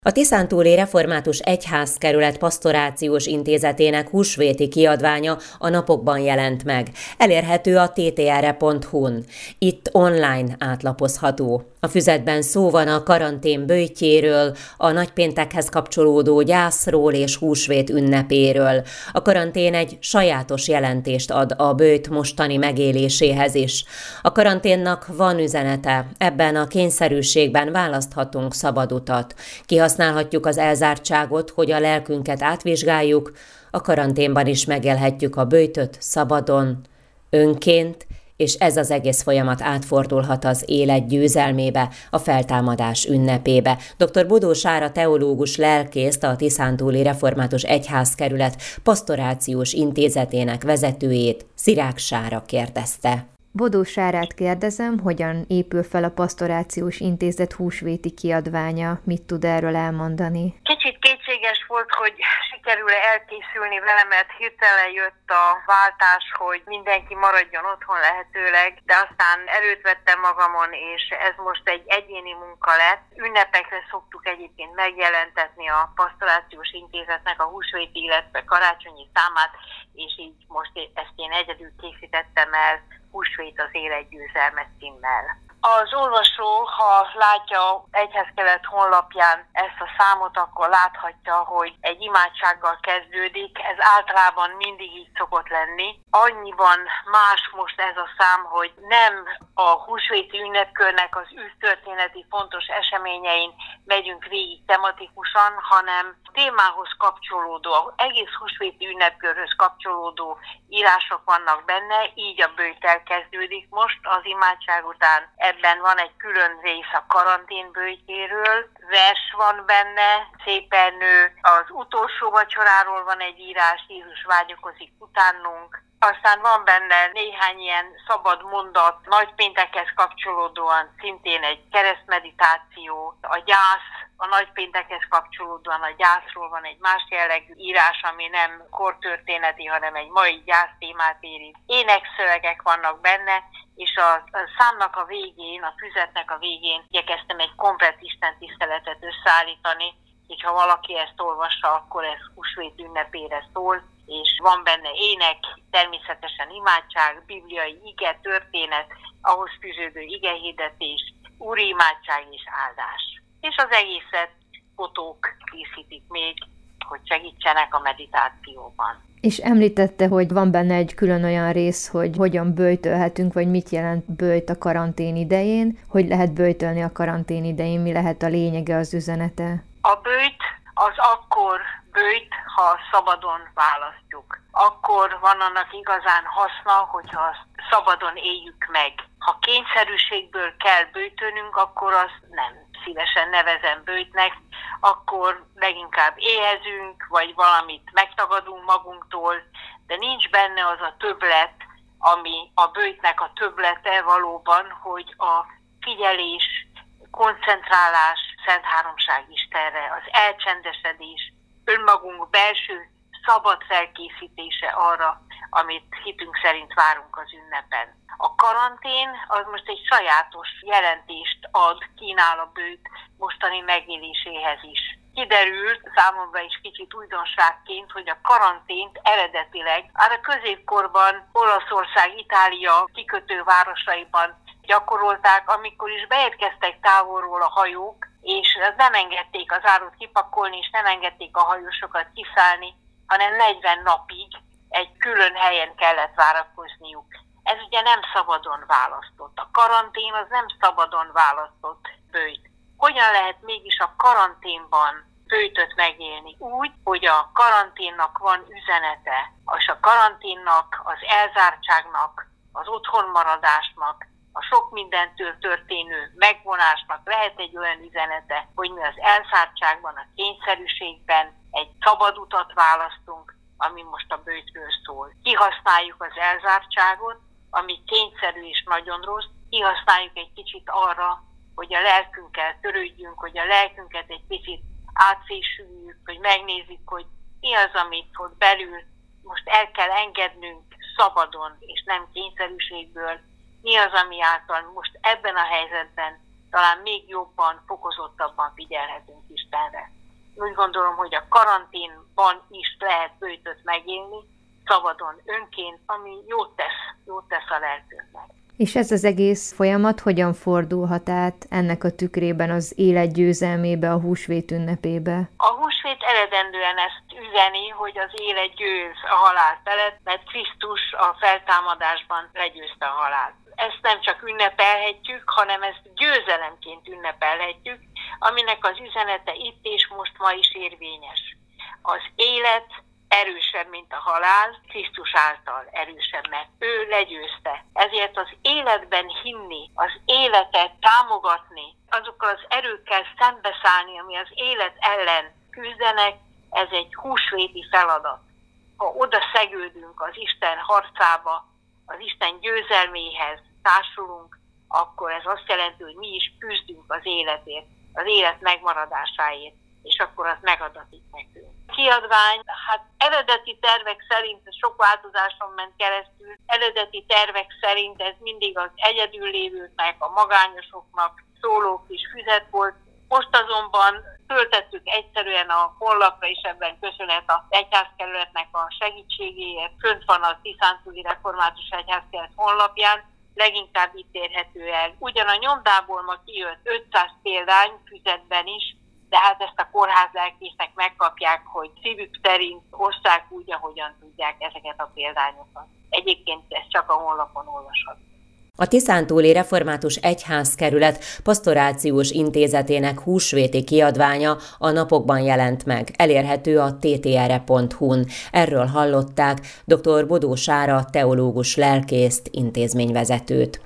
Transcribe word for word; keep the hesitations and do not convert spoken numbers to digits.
A Tiszántúli Református Egyházkerület Pastorációs Intézetének húsvéti kiadványa a napokban jelent meg. Elérhető a té té er e pont hu-n. Itt online átlapozható. A füzetben szó van a karantén böjtjéről, a nagypéntekhez kapcsolódó gyászról és húsvét ünnepéről. A karantén egy sajátos jelentést ad a böjt mostani megéléséhez is. A karanténnak van üzenete, ebben a kényszerűségben választhatunk szabad utat. Kihasználhatjuk az elzártságot, hogy a lelkünket átvizsgáljuk, a karanténban is megélhetjük a böjtöt szabadon, önként, és ez az egész folyamat átfordulhat az élet győzelmébe, a feltámadás ünnepébe. doktor Bodó Sára teológus lelkészt, a Tiszántúli Református Egyházkerület Pastorációs Intézetének vezetőjét, Szirák Sára kérdezte. Bodó Sárát kérdezem, hogyan épül fel a Pastorációs Intézet húsvéti kiadványa, mit tud erről elmondani? Kicsit kétséges volt, hogy sikerül-e elkészülni vele, mert hirtelen jött a váltás, hogy mindenki maradjon otthon lehetőleg, de aztán erőt vettem magamon, és ez most egy egyéni munka lett. Ünnepekre szoktuk egyébként megjelentetni a Pastorációs Intézetnek a húsvéti, illetve karácsonyi számát, és így most ezt én egyedül készítettem el, Húsvét az élet győzelme címmel. Az olvasó, ha látja Egyházkerület honlapján ezt a számot, akkor láthatja, hogy egy imádsággal kezdődik. Ez általában mindig így szokott lenni. Annyiban más most ez a szám, hogy nem a húsvéti ünnepkörnek az űrtörténeti fontos eseményein megyünk végig tematikusan, hanem témához kapcsolódó, egész húsvéti ünnepkörhöz kapcsolódó írások vannak benne, így a böjt kezdődik most az imádság után. Ebben van egy külön rész a karantén böjtjéről, vers van benne, szépen nő, az utolsó vacsoráról van egy írás, Jézus vágyakozik utánunk. Aztán van benne néhány ilyen szabad mondat, nagypéntekhez kapcsolódóan szintén egy keresztmeditáció, a gyász, a nagypéntekhez kapcsolódóan a gyászról van egy más jellegű írás, ami nem kortörténeti, hanem egy mai gyász témát érint. Énekszövegek vannak benne, és a, a számnak a végén, a füzetnek a végén igyekeztem egy komplett istentiszteletet összeállítani, és ha valaki ezt olvassa, akkor ez húsvét ünnepére szól, és van benne ének, természetesen imádság, bibliai ige, történet, ahhoz fűződő igehirdetés, úri imádság és áldás. És az egészet fotók készítik még, hogy segítsenek a meditációban. És említette, hogy van benne egy külön olyan rész, hogy hogyan böjtölhetünk, vagy mit jelent böjt a karantén idején, hogy lehet böjtölni a karantén idején, mi lehet a lényege, az üzenete? A böjt az akkor böjt, ha szabadon választjuk. Akkor van annak igazán haszna, hogyha azt szabadon éljük meg. Ha kényszerűségből kell böjtölnünk, akkor azt nem szívesen nevezem böjtnek, akkor leginkább éhezünk, vagy valamit megtagadunk magunktól, de nincs benne az a többlet, ami a böjtnek a többlete valóban, hogy a figyelés, koncentrálás, Szent Háromság Istenre, az elcsendesedés, önmagunk belső szabad felkészítése arra, amit hitünk szerint várunk az ünnepen. A karantén az most egy sajátos jelentést ad, kínál a böjt mostani megéléséhez is. Kiderült számomra is kicsit újdonságként, hogy a karantént eredetileg már a középkorban Olaszország, Itália kikötő városaiban gyakorolták, amikor is beérkeztek távolról a hajók, és nem engedték az árut kipakolni, és nem engedték a hajósokat kiszállni, hanem negyven napig egy külön helyen kellett várakozniuk. Ez ugye nem szabadon választott. A karantén az nem szabadon választott böjt. Hogyan lehet mégis a karanténban böjtöt megélni? Úgy, hogy a karanténnak van üzenete, és a karanténnak, az elzártságnak, az otthonmaradásnak, a sok mindentől történő megvonásnak lehet egy olyan üzenete, hogy mi az elzártságban, a kényszerűségben egy szabad utat választunk, ami most a böjtről szól. Kihasználjuk az elzártságot, ami kényszerű és nagyon rossz, kihasználjuk egy kicsit arra, hogy a lelkünkkel törődjünk, hogy a lelkünket egy kicsit átfésüljük, hogy megnézzük, hogy mi az, amit ott belül most el kell engednünk szabadon és nem kényszerűségből, mi az, ami által most ebben a helyzetben talán még jobban, fokozottabban figyelhetünk Istenre. Úgy gondolom, hogy a karanténban is lehet böjtöt megélni, szabadon, önként, ami jót tesz, jót tesz a lelkünknek. És ez az egész folyamat hogyan fordulhat át ennek a tükrében az élet győzelmébe, a húsvét ünnepébe? A húsvét eredendően ezt üzeni, hogy az élet győz a halál felett, mert Krisztus a feltámadásban legyőzte a halált. Ezt nem csak ünnepelhetjük, hanem ezt győzelemként ünnepelhetjük, aminek az üzenete itt és most ma is érvényes. Az élet erősebb, mint a halál, Krisztus által erősebb, mert ő legyőzte. Ezért az életben hinni, az életet támogatni, azokkal az erőkkel szembeszállni, ami az élet ellen küzdenek, ez egy húsvéti feladat. Ha oda szegődünk az Isten harcába, az Isten győzelméhez társulunk, akkor ez azt jelenti, hogy mi is küzdünk az életért, az élet megmaradásáért, és akkor az megadatik nekünk. Kiadvány, hát eredeti tervek szerint, ez sok változáson ment keresztül, eredeti tervek szerint ez mindig az egyedül lévőknek, a magányosoknak szóló kis füzet volt. Most azonban töltettük egyszerűen a honlapra, és ebben köszönhet az egyházkerületnek a segítségéért. Fönt van a Tiszántúli Református Egyházkerület honlapján, leginkább itt érhető el. Ugyan a nyomdából ma kijött ötszáz példány füzetben is, de hát ezt a kórház lelkészek megkapják, hogy szívük szerint osszák úgy, ahogyan tudják ezeket a példányokat. Egyébként ez csak a honlapon olvasható. A Tiszántúli Református Egyházkerület Pastorációs Intézetének húsvéti kiadványa a napokban jelent meg, elérhető a té té er e pont hu-n. Erről hallották dr. Bodó Sára teológus lelkészt, intézményvezetőt.